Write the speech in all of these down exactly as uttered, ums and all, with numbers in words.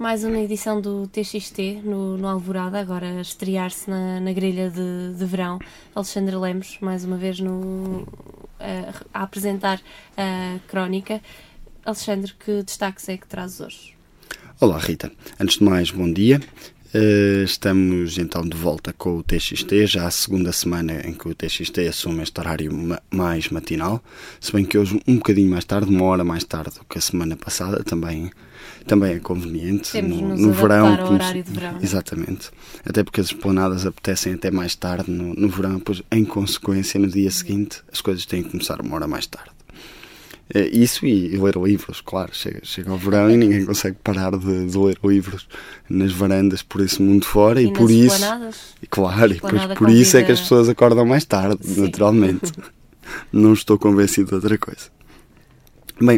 Mais uma edição do T X T no, no Alvorada, agora a estrear-se na, na grelha de, de verão. Alexandre Lemos, mais uma vez no, a, a apresentar a crónica. Alexandre, que destaques é que trazes hoje? Olá, Rita. Antes de mais, bom dia. Uh, estamos então de volta com o T X T, já a segunda semana em que o T X T assume este horário ma- mais matinal, se bem que hoje um bocadinho mais tarde, uma hora mais tarde do que a semana passada, também, também é conveniente. Temos no, nos no verão, ao como horário se, de verão. Exatamente. Até porque as esplanadas apetecem até mais tarde no, no verão, pois em consequência no dia seguinte as coisas têm que começar uma hora mais tarde. Isso e, e ler livros, claro, chega, chega ao verão e ninguém consegue parar de, de ler livros nas varandas por esse mundo fora e, e por nas isso, esplanadas? claro, e depois, por convida... isso é que as pessoas acordam mais tarde, Sim. naturalmente. Não estou convencido de outra coisa. Bem,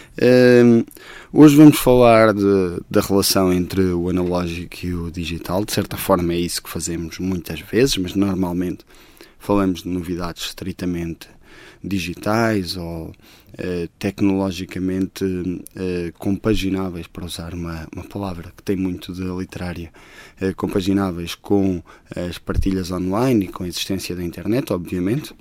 um, hoje vamos falar de, da relação entre o analógico e o digital. De certa forma é isso que fazemos muitas vezes, mas normalmente falamos de novidades estritamente digitais ou eh, tecnologicamente eh, compagináveis, para usar uma, uma palavra que tem muito de literária, eh, compagináveis com as partilhas online e com a existência da internet, obviamente.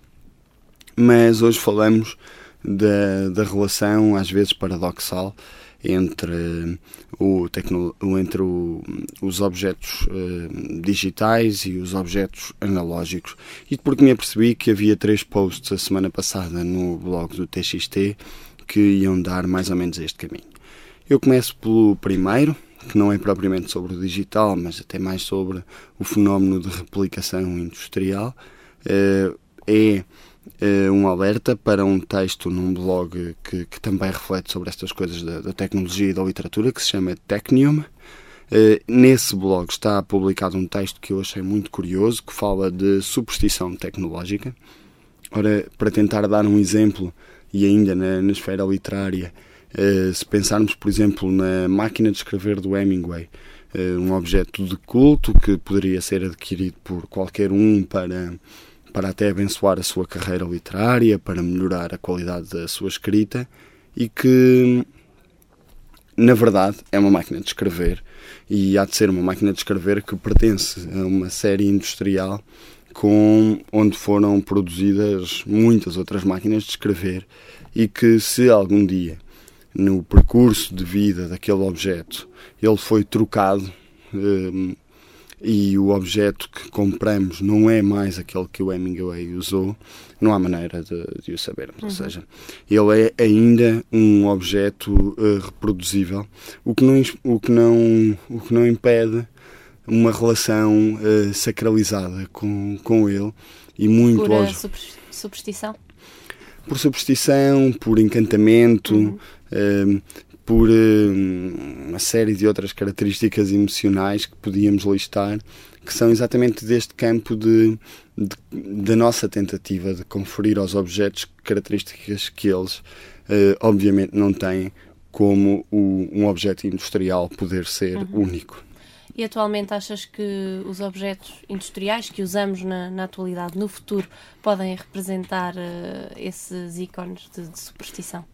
Mas hoje falamos da, da relação, às vezes paradoxal, entre, o tecno, entre o, os objetos uh, digitais e os objetos analógicos. E porque me apercebi que havia três posts a semana passada no blog do T X T que iam dar mais ou menos este caminho. Eu começo pelo primeiro, que não é propriamente sobre o digital, mas até mais sobre o fenómeno de replicação industrial. Uh, é Uh, um alerta para um texto num blog que, que também reflete sobre estas coisas da, da tecnologia e da literatura, que se chama Technium. Uh, nesse blog está publicado um texto que eu achei muito curioso, que fala de superstição tecnológica. Ora, para tentar dar um exemplo, e ainda na, na esfera literária, uh, se pensarmos, por exemplo, na máquina de escrever do Hemingway, uh, um objeto de culto que poderia ser adquirido por qualquer um para... para até abençoar a sua carreira literária, para melhorar a qualidade da sua escrita, e que, na verdade, é uma máquina de escrever, e há de ser uma máquina de escrever que pertence a uma série industrial com, onde foram produzidas muitas outras máquinas de escrever, e que, se algum dia, no percurso de vida daquele objeto, ele foi trocado, hum, e o objeto que compramos não é mais aquele que o Hemingway usou, não há maneira de, de o sabermos. Uhum. Ou seja, ele é ainda um objeto uh, reproduzível, o que, não, o, que não, o que não impede uma relação uh, sacralizada com, com ele. E muito por hoje, superstição? Por superstição, por encantamento, uhum. uh, por uh, uma série de outras características emocionais que podíamos listar, que são exatamente deste campo de, de, da nossa tentativa de conferir aos objetos características que eles uh, obviamente não têm, como o, um objeto industrial poder ser uhum. único. E atualmente achas que os objetos industriais que usamos na, na atualidade, no futuro, podem representar uh, esses ícones de, de superstição?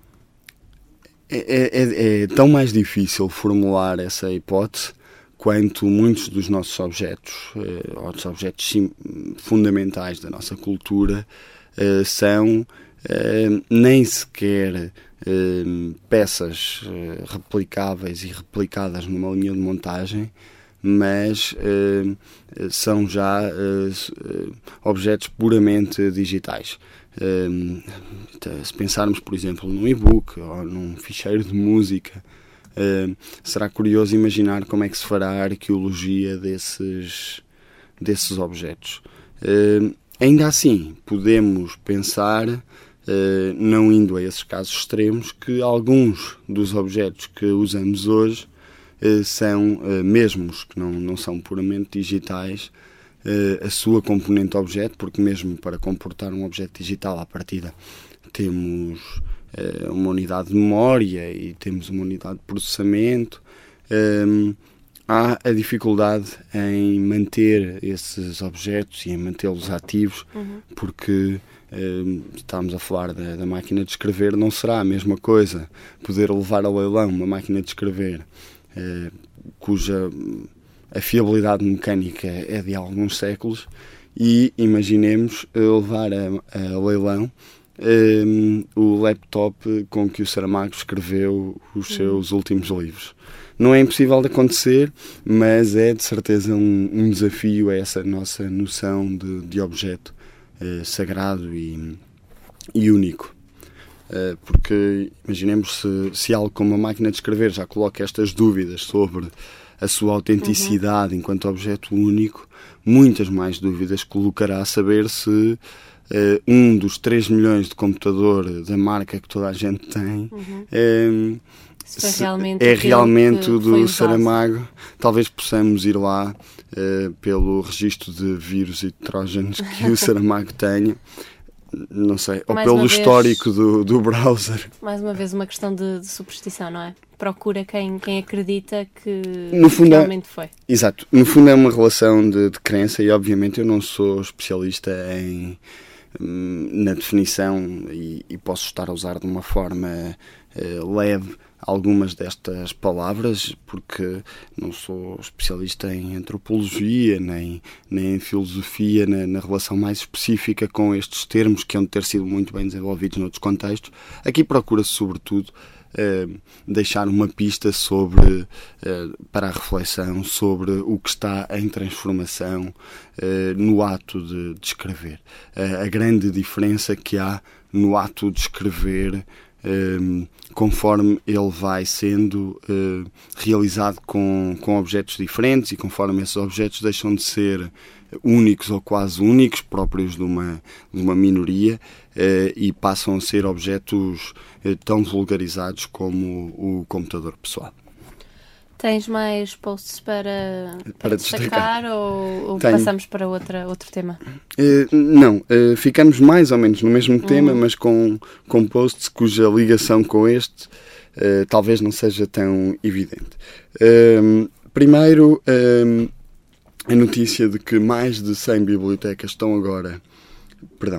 É, é, é tão mais difícil formular essa hipótese quanto muitos dos nossos objetos, eh, ou dos objetos sim, fundamentais da nossa cultura, eh, são eh, nem sequer eh, peças eh, replicáveis e replicadas numa linha de montagem, mas eh, são já eh, objetos puramente digitais. Um, se pensarmos, por exemplo, num e-book ou num ficheiro de música, um, será curioso imaginar como é que se fará a arqueologia desses, desses objetos. Um, ainda assim, podemos pensar, uh, não indo a esses casos extremos, que alguns dos objetos que usamos hoje uh, são, uh, mesmo os que não, não são puramente digitais, a sua componente objeto, porque mesmo para comportar um objeto digital à partida temos uh, uma unidade de memória e temos uma unidade de processamento, um, há a dificuldade em manter esses objetos e em mantê-los ativos, uhum. porque um, estamos a falar da, da máquina de escrever, não será a mesma coisa poder levar a leilão uma máquina de escrever uh, cuja a fiabilidade mecânica é de alguns séculos, e imaginemos levar a, a leilão um, o laptop com que o Saramago escreveu os seus uhum. últimos livros. Não é impossível de acontecer, mas é de certeza um, um desafio a essa nossa noção de, de objeto uh, sagrado e, e único. Uh, porque imaginemos se, se algo como a máquina de escrever já coloca estas dúvidas sobre a sua autenticidade uhum. enquanto objeto único, muitas mais dúvidas colocará a saber se uh, um dos três milhões de computador da marca que toda a gente tem uhum. um, se realmente é realmente o do Saramago. Talvez possamos ir lá uh, pelo registro de vírus e de trójanos que o Saramago tenha. Não sei, ou mais pelo vez, histórico do, do browser. Mais uma vez uma questão de, de superstição, não é? Procura quem, quem acredita que, no fundo, que realmente foi. Exato. No fundo é uma relação de, de crença, e obviamente eu não sou especialista em, na definição e, e posso estar a usar de uma forma uh, leve algumas destas palavras, porque não sou especialista em antropologia nem, nem em filosofia na, na relação mais específica com estes termos que hão de ter sido muito bem desenvolvidos noutros contextos. Aqui procura-se sobretudo uh, deixar uma pista sobre, uh, para a reflexão sobre o que está em transformação uh, no ato de, de escrever. Uh, a grande diferença que há no ato de escrever Um, conforme ele vai sendo uh, realizado com, com objetos diferentes, e conforme esses objetos deixam de ser únicos ou quase únicos, próprios de uma, de uma minoria, uh, e passam a ser objetos uh, tão vulgarizados como o, o computador pessoal. Tens mais posts para, para, para destacar, destacar ou, ou passamos para outra, outro tema? Uh, não, uh, ficamos mais ou menos no mesmo tema, hum. mas com, com posts cuja ligação com este uh, talvez não seja tão evidente. Uh, primeiro, uh, a notícia de que mais de cem bibliotecas estão agora, perdão,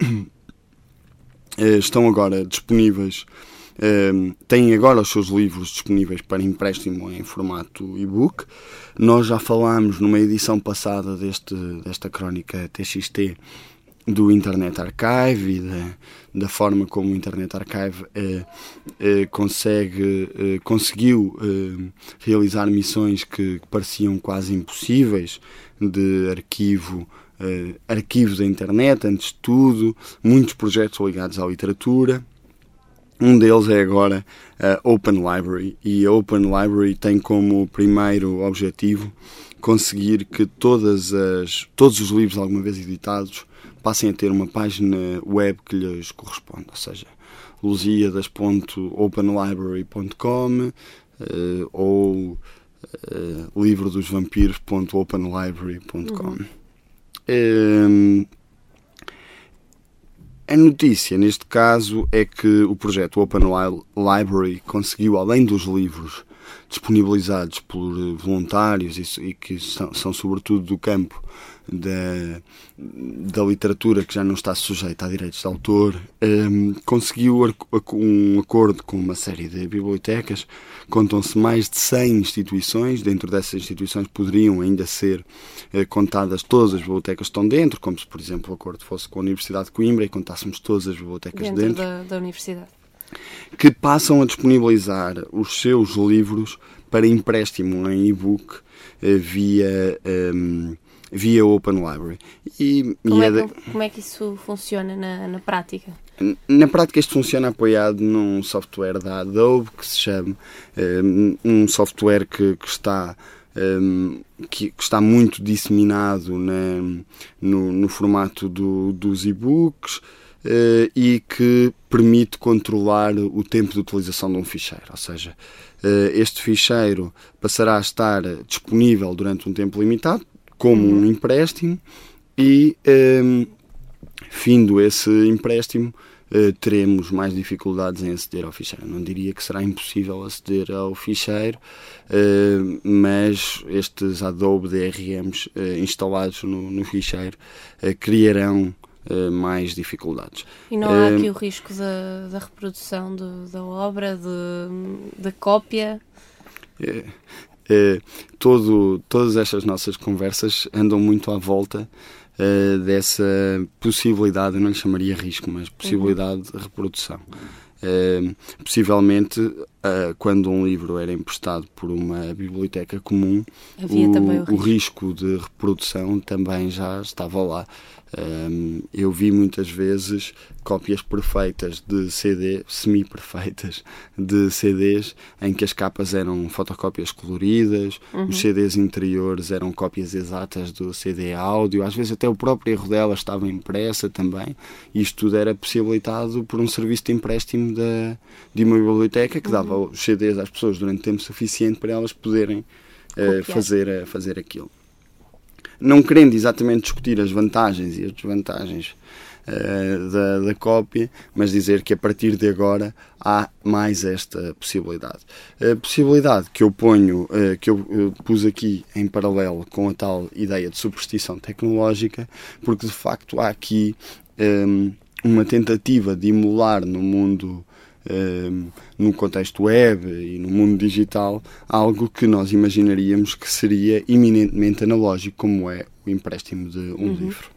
uh, estão agora disponíveis. Um, têm agora os seus livros disponíveis para empréstimo em formato e-book. Nós já falámos numa edição passada deste, desta crónica T X T do Internet Archive e da, da forma como o Internet Archive uh, uh, consegue, uh, conseguiu uh, realizar missões que pareciam quase impossíveis de arquivo, uh, arquivo da internet, antes de tudo, muitos projetos ligados à literatura. Um deles é agora a Open Library, e a Open Library tem como primeiro objetivo conseguir que todas as, todos os livros alguma vez editados passem a ter uma página web que lhes corresponde, ou seja, lusíadas ponto open library ponto com uh, ou uh, livrodosvampiros ponto open library ponto com. Uhum. Um, A notícia, neste caso, é que o projeto Open Library conseguiu, além dos livros disponibilizados por voluntários e, e que são, são sobretudo do campo da, da literatura que já não está sujeita a direitos de autor, um, conseguiu um acordo com uma série de bibliotecas. Contam-se mais de cem instituições. Dentro dessas instituições poderiam ainda ser eh, contadas todas as bibliotecas que estão dentro, como se, por exemplo, o acordo fosse com a Universidade de Coimbra e contássemos todas as bibliotecas dentro, dentro da, da Universidade, que passam a disponibilizar os seus livros para empréstimo em e-book eh, via, um, via Open Library. E, como, e é é de... que, como é que isso funciona na, na prática? Na prática isto funciona apoiado num software da Adobe que se chama, um, um software que, que está... Um, que, que está muito disseminado na, no, no formato do, dos e-books uh, e que permite controlar o tempo de utilização de um ficheiro. Ou seja, uh, este ficheiro passará a estar disponível durante um tempo limitado, como uhum. um empréstimo, e um, findo esse empréstimo, Uh, teremos mais dificuldades em aceder ao ficheiro. Não diria que será impossível aceder ao ficheiro, uh, mas estes Adobe D R Ms uh, instalados no, no ficheiro uh, criarão uh, mais dificuldades. E não há uh, aqui o risco da, da reprodução de, da obra, de, da cópia? Uh, uh, todo, todas estas nossas conversas andam muito à volta uh, dessa possibilidade, eu não lhe chamaria risco, mas possibilidade uhum. de reprodução. Uh, possivelmente, uh, quando um livro era emprestado por uma biblioteca comum, Havia o, também o risco. o risco de reprodução também já estava lá. Um, eu vi muitas vezes cópias perfeitas de C D, semi-perfeitas de C Ds, em que as capas eram fotocópias coloridas, uhum. os C Ds interiores eram cópias exatas do C D áudio, às vezes até o próprio erro dela estava impressa também, e isto tudo era possibilitado por um serviço de empréstimo da, de uma biblioteca que dava uhum. os C Ds às pessoas durante tempo suficiente para elas poderem uh, fazer, uh, fazer aquilo. Não querendo exatamente discutir as vantagens e as desvantagens uh, da, da cópia, mas dizer que a partir de agora há mais esta possibilidade. A possibilidade que eu ponho, uh, que eu, eu pus aqui em paralelo com a tal ideia de superstição tecnológica, porque de facto há aqui um, uma tentativa de emular no mundo Um, no contexto web e no mundo digital, algo que nós imaginaríamos que seria eminentemente analógico, como é o empréstimo de um uhum. livro.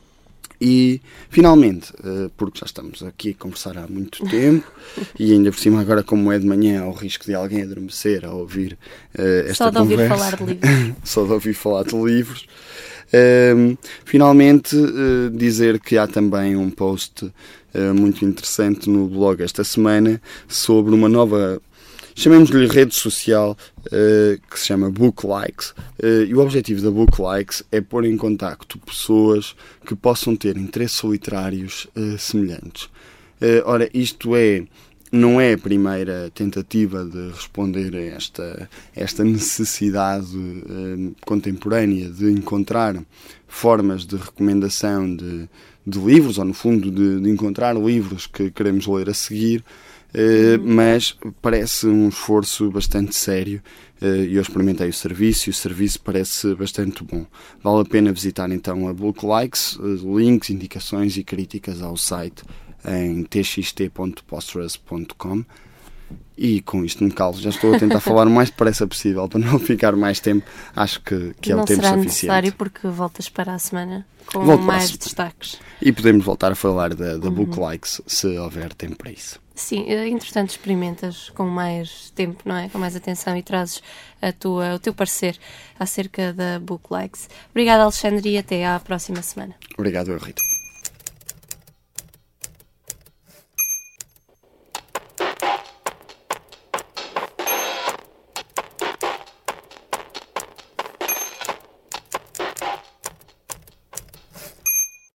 E, finalmente, uh, porque já estamos aqui a conversar há muito tempo, e ainda por cima agora, como é de manhã, há o risco de alguém adormecer a ouvir uh, esta conversa. Só de ouvir falar de livros. Só de ouvir falar de livros. Um, finalmente, uh, dizer que há também um post uh, muito interessante no blog esta semana sobre uma nova, chamemos-lhe rede social, uh, que se chama Book Likes, uh, e o objetivo da Book Likes é pôr em contacto pessoas que possam ter interesses literários uh, semelhantes. Uh, ora, isto é não é a primeira tentativa de responder a esta, esta necessidade eh, contemporânea de encontrar formas de recomendação de, de livros, ou no fundo de, de encontrar livros que queremos ler a seguir, eh, mas parece um esforço bastante sério. Eh, eu experimentei o serviço e o serviço parece bastante bom. Vale a pena visitar então a Book Likes, eh, links, indicações e críticas ao site em t x t ponto postgres ponto com. E com isto me calo, já estou a tentar falar o mais depressa possível para não ficar mais tempo. Acho que, que é o tempo suficiente. Não será necessário porque voltas para a semana com Volto mais destaques. E podemos voltar a falar da, da uhum. Book Likes se houver tempo para isso. Sim, entretanto experimentas com mais tempo, não é? Com mais atenção e trazes a tua, o teu parecer acerca da Book Likes. Obrigada, Alexandre, e até à próxima semana. Obrigado, Rita.